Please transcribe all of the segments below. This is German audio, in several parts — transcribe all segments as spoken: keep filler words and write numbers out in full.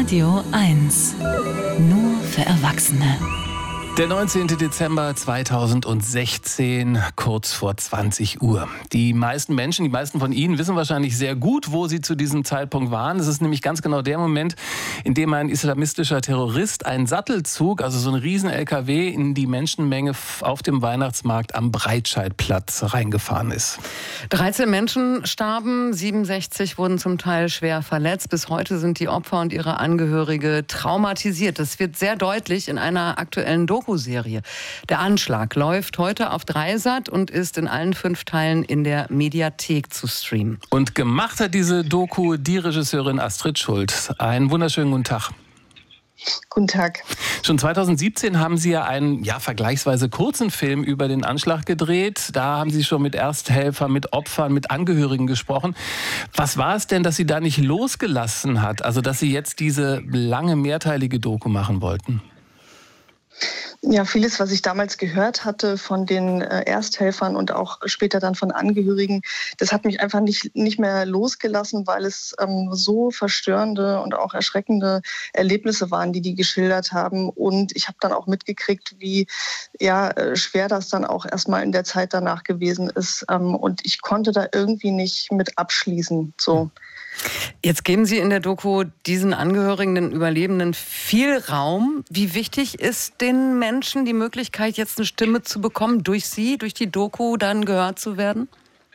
Radio eins. Nur für Erwachsene. Der neunzehnten Dezember zweitausendsechzehn, kurz vor zwanzig Uhr. Die meisten Menschen, die meisten von Ihnen wissen wahrscheinlich sehr gut, wo sie zu diesem Zeitpunkt waren. Es ist nämlich ganz genau der Moment, in dem ein islamistischer Terrorist einen Sattelzug, also so ein riesen L K W, in die Menschenmenge auf dem Weihnachtsmarkt am Breitscheidplatz reingefahren ist. dreizehn Menschen starben, siebenundsechzig wurden zum Teil schwer verletzt. Bis heute sind die Opfer und ihre Angehörige traumatisiert. Das wird sehr deutlich in einer aktuellen Doku. Serie. Der Anschlag läuft heute auf Dreisat und ist in allen fünf Teilen in der Mediathek zu streamen. Und gemacht hat diese Doku die Regisseurin Astrid Schult. Einen wunderschönen guten Tag. Guten Tag. Schon zweitausendsiebzehn haben Sie ja einen ja, vergleichsweise kurzen Film über den Anschlag gedreht. Da haben Sie schon mit Ersthelfern, mit Opfern, mit Angehörigen gesprochen. Was war es denn, dass Sie da nicht losgelassen hat? Also, dass Sie jetzt diese lange, mehrteilige Doku machen wollten? Ja, vieles, was ich damals gehört hatte von den äh, Ersthelfern und auch später dann von Angehörigen, das hat mich einfach nicht, nicht mehr losgelassen, weil es ähm, so verstörende und auch erschreckende Erlebnisse waren, die die geschildert haben. Und ich habe dann auch mitgekriegt, wie ja, äh, schwer das dann auch erstmal in der Zeit danach gewesen ist. Ähm, und ich konnte da irgendwie nicht mit abschließen. So. Jetzt geben Sie in der Doku diesen Angehörigen, den Überlebenden viel Raum. Wie wichtig ist den Menschen die Möglichkeit, jetzt eine Stimme zu bekommen, durch Sie, durch die Doku dann gehört zu werden?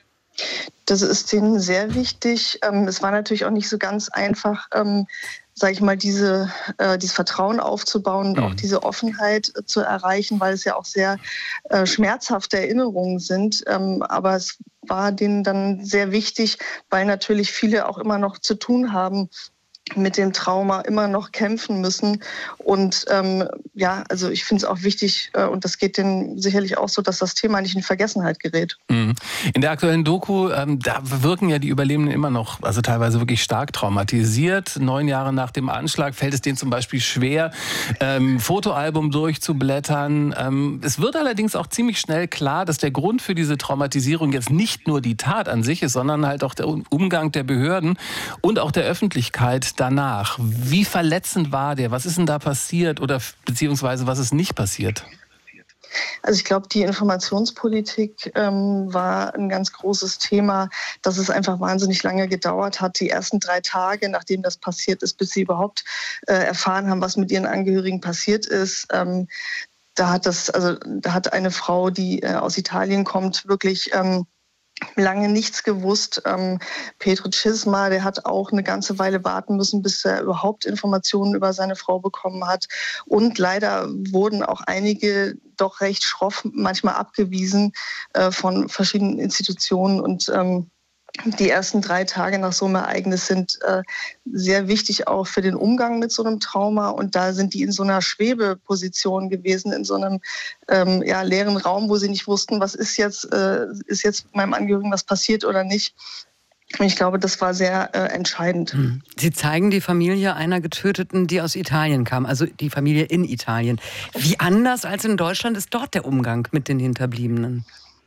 Das ist denen sehr wichtig. Es war natürlich auch nicht so ganz einfach, sage ich mal, diese, äh, dieses Vertrauen aufzubauen und mhm. auch diese Offenheit äh, zu erreichen, weil es ja auch sehr äh, schmerzhafte Erinnerungen sind. Ähm, aber es war denen dann sehr wichtig, weil natürlich viele auch immer noch zu tun haben, mit dem Trauma immer noch kämpfen müssen. Und ähm, ja, also ich finde es auch wichtig, äh, und das geht denen sicherlich auch so, dass das Thema nicht in Vergessenheit gerät. In der aktuellen Doku, ähm, da wirken ja die Überlebenden immer noch, also teilweise wirklich stark traumatisiert. Neun Jahre nach dem Anschlag fällt es denen zum Beispiel schwer, ähm, Fotoalbum durchzublättern. Ähm, es wird allerdings auch ziemlich schnell klar, dass der Grund für diese Traumatisierung jetzt nicht nur die Tat an sich ist, sondern halt auch der Umgang der Behörden und auch der Öffentlichkeit danach. Wie verletzend war der? Was ist denn da passiert oder beziehungsweise was ist nicht passiert? Also ich glaube, die Informationspolitik ähm, war ein ganz großes Thema, dass es einfach wahnsinnig lange gedauert hat. Die ersten drei Tage, nachdem das passiert ist, bis sie überhaupt äh, erfahren haben, was mit ihren Angehörigen passiert ist. Ähm, da hat das, also da hat eine Frau, die äh, aus Italien kommt, wirklich ähm, lange nichts gewusst. Ähm, Petro Cisma, der hat auch eine ganze Weile warten müssen, bis er überhaupt Informationen über seine Frau bekommen hat. Und leider wurden auch einige doch recht schroff manchmal abgewiesen äh, von verschiedenen Institutionen. Und ähm, die ersten drei Tage nach so einem Ereignis sind äh, sehr wichtig auch für den Umgang mit so einem Trauma. Und da sind die in so einer Schwebeposition gewesen, in so einem ähm, ja, leeren Raum, wo sie nicht wussten, was ist jetzt, äh, ist jetzt meinem Angehörigen was passiert oder nicht. Und ich glaube, das war sehr äh, entscheidend. Sie zeigen die Familie einer Getöteten, die aus Italien kam, also die Familie in Italien. Wie anders als in Deutschland ist dort der Umgang mit den Hinterbliebenen?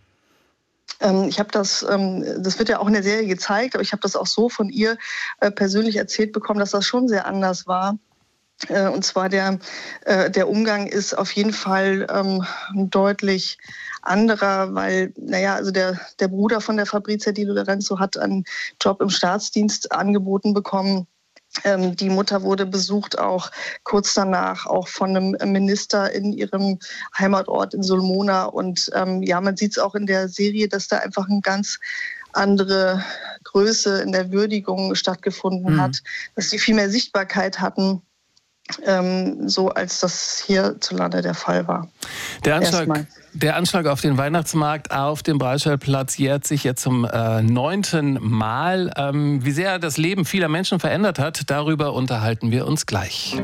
Ich habe das, das wird ja auch in der Serie gezeigt, aber ich habe das auch so von ihr persönlich erzählt bekommen, dass das schon sehr anders war. Und zwar der, der Umgang ist auf jeden Fall deutlich anderer, weil, naja, also der, der Bruder von der Fabrizia Di Lorenzo hat einen Job im Staatsdienst angeboten bekommen. Ähm, die Mutter wurde besucht auch kurz danach auch von einem Minister in ihrem Heimatort in Sulmona. Und ähm, ja, man sieht es auch in der Serie, dass da einfach eine ganz andere Größe in der Würdigung stattgefunden mhm. hat, dass sie viel mehr Sichtbarkeit hatten, ähm, so als das hierzulande der Fall war. Der Anschlag, der Anschlag auf den Weihnachtsmarkt auf dem Breitscheidplatz jährt sich jetzt zum äh, neunten Mal. Ähm, wie sehr das Leben vieler Menschen verändert hat, darüber unterhalten wir uns gleich.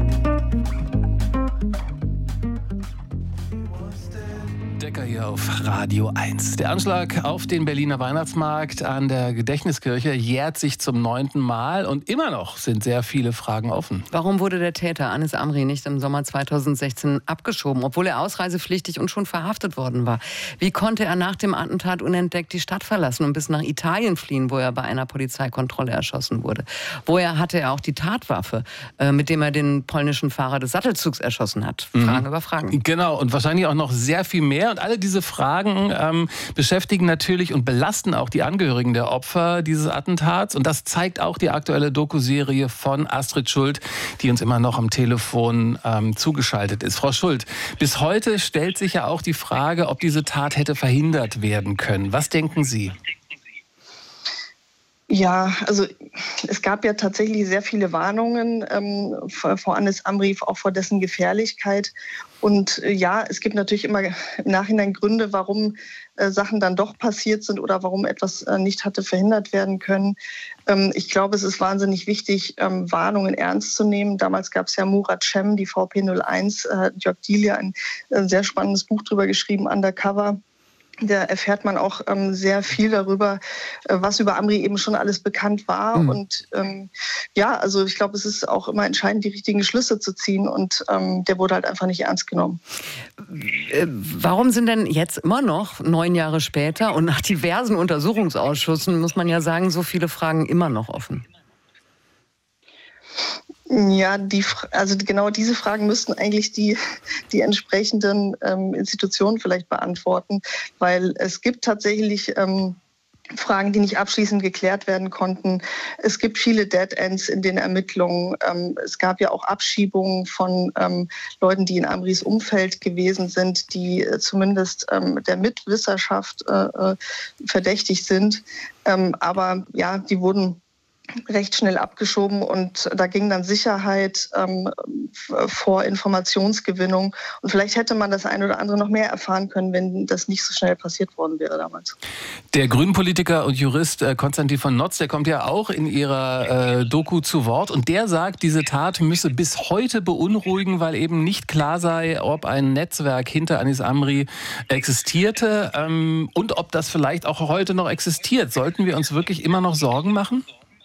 Decker hier auf Radio eins. Der Anschlag auf den Berliner Weihnachtsmarkt an der Gedächtniskirche jährt sich zum neunten Mal und immer noch sind sehr viele Fragen offen. Warum wurde der Täter Anis Amri nicht im Sommer zweitausendsechzehn abgeschoben, obwohl er ausreisepflichtig und schon verhaftet worden war? Wie konnte er nach dem Attentat unentdeckt die Stadt verlassen und bis nach Italien fliehen, wo er bei einer Polizeikontrolle erschossen wurde? Woher hatte er auch die Tatwaffe, äh, mit dem er den polnischen Fahrer des Sattelzugs erschossen hat? Fragen mhm. über Fragen. Genau, und wahrscheinlich auch noch sehr viel mehr. Und alle diese Fragen ähm, beschäftigen natürlich und belasten auch die Angehörigen der Opfer dieses Attentats. Und das zeigt auch die aktuelle Doku-Serie von Astrid Schuld, die uns immer noch am Telefon ähm, zugeschaltet ist. Frau Schuld, bis heute stellt sich ja auch die Frage, ob diese Tat hätte verhindert werden können. Was denken Sie? Ja, also es gab ja tatsächlich sehr viele Warnungen ähm, vor, vor Anis Amri, auch vor dessen Gefährlichkeit. Und äh, ja, es gibt natürlich immer im Nachhinein Gründe, warum äh, Sachen dann doch passiert sind oder warum etwas äh, nicht hatte verhindert werden können. Ähm, ich glaube, es ist wahnsinnig wichtig, ähm, Warnungen ernst zu nehmen. Damals gab es ja Murat Cem, die V P null eins, äh, Jörg Dielia, ein äh, sehr spannendes Buch drüber geschrieben, Undercover. Da erfährt man auch ähm, sehr viel darüber, äh, was über Amri eben schon alles bekannt war. Mhm. Und ähm, ja, also ich glaube, es ist auch immer entscheidend, die richtigen Schlüsse zu ziehen. Und ähm, der wurde halt einfach nicht ernst genommen. Äh, warum sind denn jetzt immer noch, neun Jahre später und nach diversen Untersuchungsausschüssen, muss man ja sagen, so viele Fragen immer noch offen? Ja, die, also genau diese Fragen müssten eigentlich die, die entsprechenden ähm, Institutionen vielleicht beantworten, weil es gibt tatsächlich ähm, Fragen, die nicht abschließend geklärt werden konnten. Es gibt viele Dead Ends in den Ermittlungen. Ähm, es gab ja auch Abschiebungen von ähm, Leuten, die in Amris Umfeld gewesen sind, die äh, zumindest ähm, der Mitwisserschaft äh, verdächtig sind. Ähm, aber ja, die wurden recht schnell abgeschoben und da ging dann Sicherheit ähm, vor Informationsgewinnung. Und vielleicht hätte man das eine oder andere noch mehr erfahren können, wenn das nicht so schnell passiert worden wäre damals. Der Grünen-Politiker und Jurist äh, Konstantin von Notz, der kommt ja auch in Ihrer äh, Doku zu Wort und der sagt, diese Tat müsse bis heute beunruhigen, weil eben nicht klar sei, ob ein Netzwerk hinter Anis Amri existierte ähm, und ob das vielleicht auch heute noch existiert. Sollten wir uns wirklich immer noch Sorgen machen?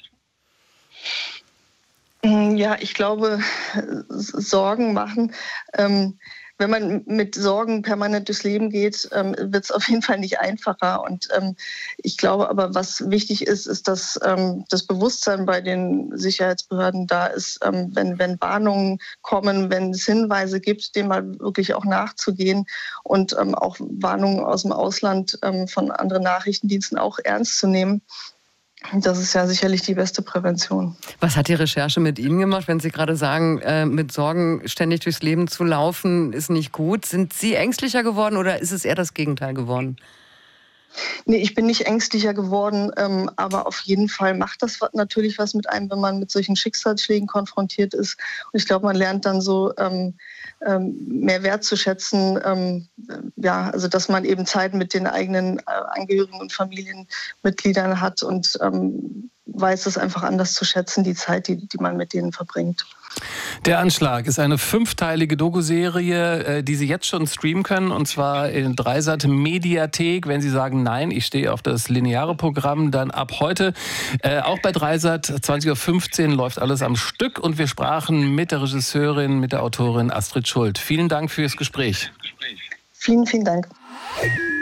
Ja, ich glaube, Sorgen machen. Ähm, wenn man mit Sorgen permanent durchs Leben geht, ähm, wird es auf jeden Fall nicht einfacher. Und ähm, ich glaube aber, was wichtig ist, ist, dass ähm, das Bewusstsein bei den Sicherheitsbehörden da ist, ähm, wenn, wenn Warnungen kommen, wenn es Hinweise gibt, dem mal wirklich auch nachzugehen und ähm, auch Warnungen aus dem Ausland ähm, von anderen Nachrichtendiensten auch ernst zu nehmen. Das ist ja sicherlich die beste Prävention. Was hat die Recherche mit Ihnen gemacht, wenn Sie gerade sagen, äh, mit Sorgen ständig durchs Leben zu laufen, ist nicht gut? Sind Sie ängstlicher geworden oder ist es eher das Gegenteil geworden? Nee, ich bin nicht ängstlicher geworden, ähm, aber auf jeden Fall macht das natürlich was mit einem, wenn man mit solchen Schicksalsschlägen konfrontiert ist. Und ich glaube, man lernt dann so ähm, ähm, mehr wertzuschätzen, ähm, ja, also dass man eben Zeit mit den eigenen äh, Angehörigen und Familienmitgliedern hat und ähm, weiß es einfach anders zu schätzen, die Zeit, die, die man mit denen verbringt. Der Anschlag ist eine fünfteilige Doku-Serie, die Sie jetzt schon streamen können, und zwar in Dreisat Mediathek. Wenn Sie sagen, nein, ich stehe auf das lineare Programm, dann ab heute. Äh, auch bei Dreisat, zwanzig Uhr fünfzehn läuft alles am Stück und wir sprachen mit der Regisseurin, mit der Autorin Astrid Schuld. Vielen Dank fürs Gespräch. Vielen, vielen Dank.